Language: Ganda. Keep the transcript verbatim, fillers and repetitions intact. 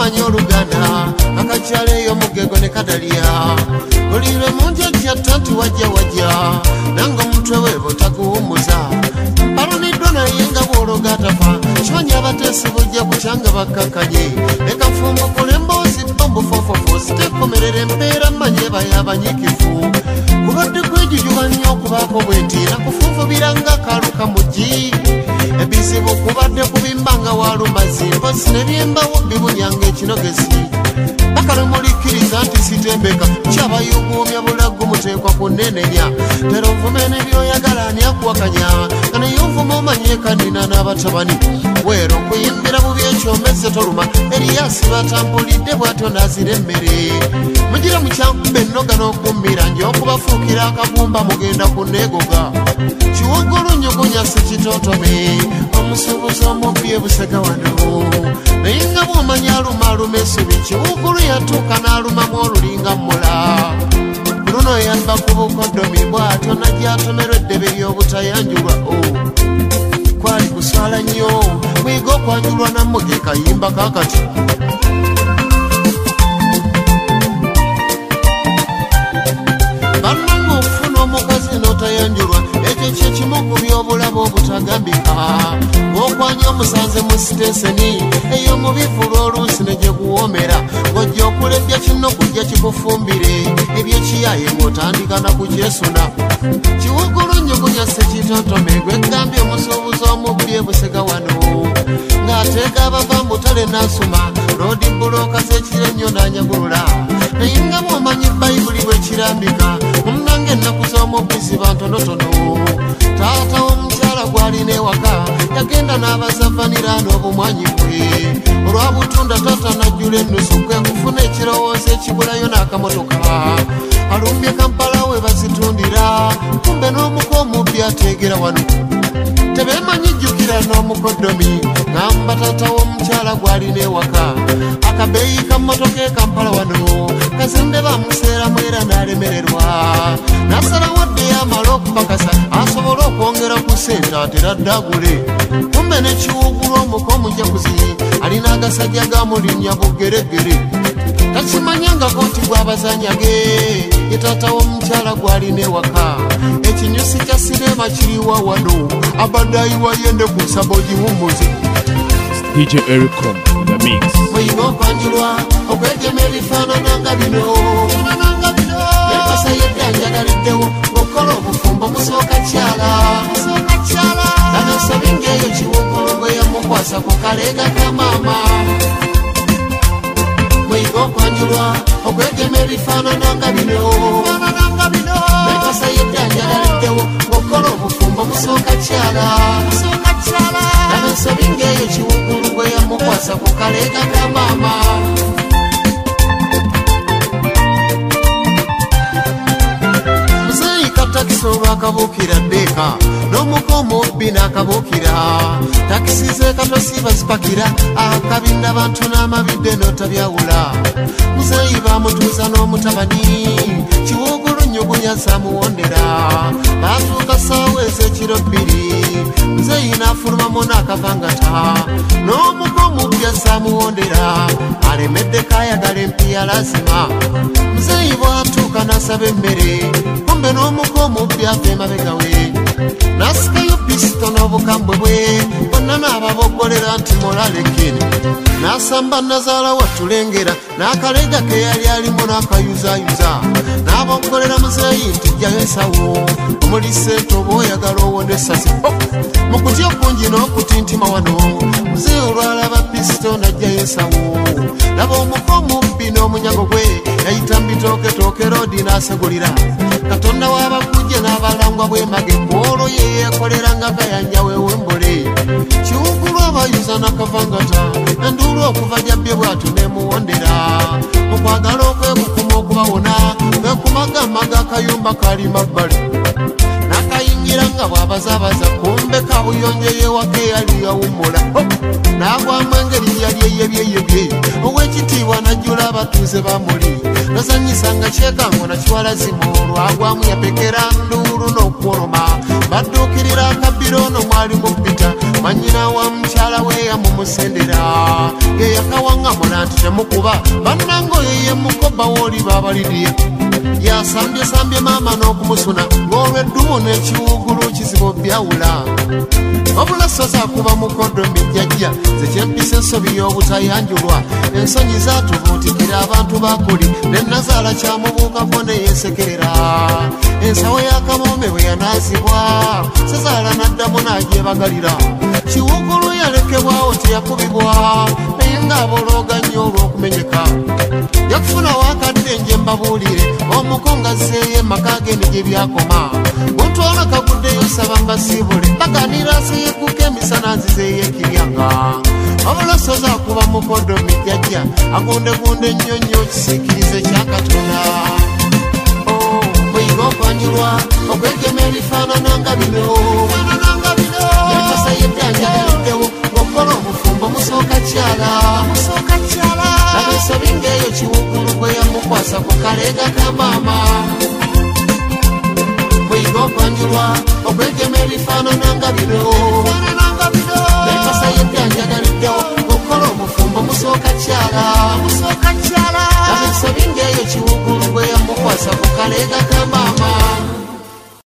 amanyo Luganda akakyale yo mugego ne kadaliya olire munje kyatantu wajja wajja nango mutwe webo takuumuza mparonidwa naye nga bwologatafa kyonya abatesi bujja kukyanga bakkakanye leka nfumbo kulemboozi bombo fofofo sitekomerera empeera manye bayabanyikifu kubadde kwejujuba nnyo okubaako bwenti nakufufubiranga kaluka mugi ebizibu kubadde kubimbanga walumazi mpozi nebyembawo bibunyanga ekinogezi bakalumulikiriza nti sitembeka kyabayuguumya bulagu muteekwa kunenenya tera onvume nebyoyagala ani akuwakanya kanaye onvuma omanye kanina n'abatabani weero nkuyimbira bubi ekyomeze toluma eriyasi batambulidde bwatyo nazira emmere mugira mukyankuba ennoga n'okummira nje okubafuukira akagumba mugenda kuneegoga kiwogolo nyogonya sikitotome omusuubuzi omubbi ebusega wano naye nga bwomanya aluma aluma esubi kiwugulu yatuuka n'alumamu olulinga mmula luno yabba ku bukoddomi bw'atyo najjatomerwa eddebe ly'obutayanjulwa kwali kuswala nnyo mwiga okwanjulwa nammuge kayimba kakati bannanga okufuna omukazi n'otayanjulwa ekyo kyekimu ku by'obulabe obutagambika okwanya omusanze mu siteseni ey'omubivulu oluusi ne gye guwoomera ng'ojja okulebya kino kujja kikufumbire ebyekiyaaye ng'otandika na kukyesuna kiwugulu nnyugunya sekitontome gwegambye omusuubuzi omubbi ebusega wano ng'ateeka abava mu ttale n'asuma loodi buloka z'ekiro ennyo n'anyagulula naye nga bw'omanyi bayibuli bw'ekirambika munnange ennaku z'omubbi ziba ntonotono taata w'omukyala gw'alina ewaka yagenda n'abazavanira n'obumwanyi bwe olwabutunda taata najjula ennusu kwe kufuna ekirowoozo ekibulayo n'akamotoka alumbye Kampala we bazitundira kumbe n'omuko omubbi ateegera wano tebeemanyi jjukira n'omukoddomi ngamba taata w'omukyala gw'alina ewaka akabeeyi ka mmotoka e Kampala wano kazende bamuseeramu era n'alemererwa n'asalawo ddeyo amala okupakasa asobole okwongera ku ssente atera ddagule kumbe n'ekiwugulu omuko omujaguzi alina agasajja gamulinnya bugeregere takimanyangako nti gw'abazanyage ye taata w'omukyala gw'alina ewaka ekinyusi kya sinema kiriwa wano abadde ayiwayende ku nsabo giwummuze D J Ericom in the mix. Muyina okwanjulwa okwegema ebifaanananga bino empasa yedda njagaliddewo okola obufumbo musooka kyala anasobi ng'eyo kiwugulu bwe yamukwasa ku kaleega ka maama muyina okwanjulwa okwegema ebifaanananga bino empasa yedda njagaliddewo okola obufumbo musooka kyala anasobi ng'eyo kiwugulu bwe yamukwasa ku kaleega ka maama muzeeyi katakisi olwakabuukira ddeeka n'omuko omubbi n'akabuukira takisi ze katosi bazipakira akabinda bantu n'amabidde n'otabyawula muzeeyi bamutuuza n'omutabani kiwugulu nnyugunya zamuwondera baatuuka ssaawa ez'ekiro bbiri muzeeyi n'afulumamu n'akavangata n'omuko omubbi azamuwondera alemedde kayagala empiya lazima muzeeyi bw'atuuka n'asaba emmere kumbe n'omuko omubbi ava emabega we n'asikayo pisito n'obukambwe bwe bonna n'ababoggolera nti molalekeni n'asamba nazaala watulengera n'akaleega ke yali alimu n'akayuzayuza n'aboggolera muzeeyi nti jjayo ensawo omuli ssente oba oyagala owone essasi mu kutya okungi n'okutintima wano muzeeyi olwalaba pisito n'ajjayo ensawo laba omuko omubbi n'omunyago gwe yayita mbitooketooke roodi n'asegulira katonda w'abakujje n'abalangwa bw'emage bwolo ye yeekoleranga gayanja wewembole kiwugulu abayuza n'akavangata enduulu okuva jabbye bw'atyo n'emuwondera mu kwagala okwekukuma okubawona bekumagamaga akayumba kali mabbali n'akayingira nga bw'abazaabaza kumbe kabuyonjo yeewaka eyali yawummula n'agwamu engeri yali eyebyeyebye ow'ekitiibwa najjula abatuuze bamuli nazanyisanga kyekango nakiwala zimu olwagwamu yapekera nduulu n'okwoloma badduukirira akabbiro ono mwali mu ppita manyina wa mukyala we yagenda mumusendera ye yakawangamula nti temukuba bannango yeye mukoba woli babaliriye yasambye sambye mama n'okumusuna ng'olweddumu n'ekiwugulu kizibu byawula wabula soza kuba mukodomi jjajja ze kyempisa ensobi y'obutayanjulwa ensonyi zaatubuutikira abantu bakuli ne nazaala kyamubuukako ne yeesekerera ensawo y'akamoome bwe yanaazibwa sezaala n'addamu n'agyebagalira kiwugulu yalekebwawo teyakubibwa naye ng'abolooga nnyo olw'okumenyeka yakufuna wakadde nje mbabuulire omukonga zeeye maka gende gye byakoma mutwala kaguddeyo saba mbasiibule baganira seyekuka emisana nzizeeyo ekiryanga wabula soza kuba mukodomi jjajja agundegunde nnyo nnyo kisiikirize kyakatona muyiga okwanjulwa okwegema ebifaanananga bino yakasa yebyanjagariddewo ng'okola obufumbo musooka kyala abeesobi ng'eyo kiwugulu gwe yamukwasa ku kaleega ka maama muyiga okwanjulwa okwegema ebifaanananga bino